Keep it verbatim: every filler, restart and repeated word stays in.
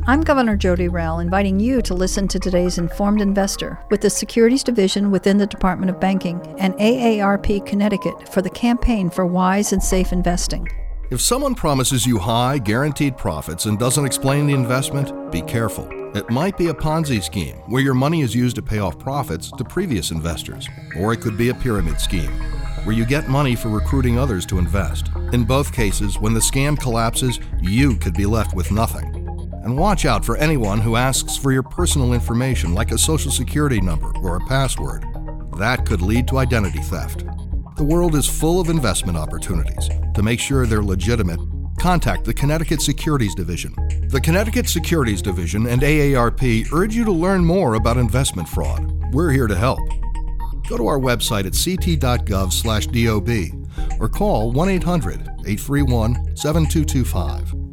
I'm Governor Jody Rell, inviting you to listen to today's Informed Investor with the Securities Division within the Department of Banking and A A R P Connecticut for the Campaign for Wise and Safe Investing. If someone promises you high, guaranteed profits and doesn't explain the investment, be careful. It might be a Ponzi scheme where your money is used to pay off profits to previous investors. Or it could be a pyramid scheme where you get money for recruiting others to invest. In both cases, when the scam collapses, you could be left with nothing. And watch out for anyone who asks for your personal information like a social security number or a password. That could lead to identity theft. The world is full of investment opportunities. To make sure they're legitimate, contact the Connecticut Securities Division. The Connecticut Securities Division and A A R P urge you to learn more about investment fraud. We're here to help. Go to our website at c t dot gov slash D O B or call one eight hundred, eight three one, seven two two five.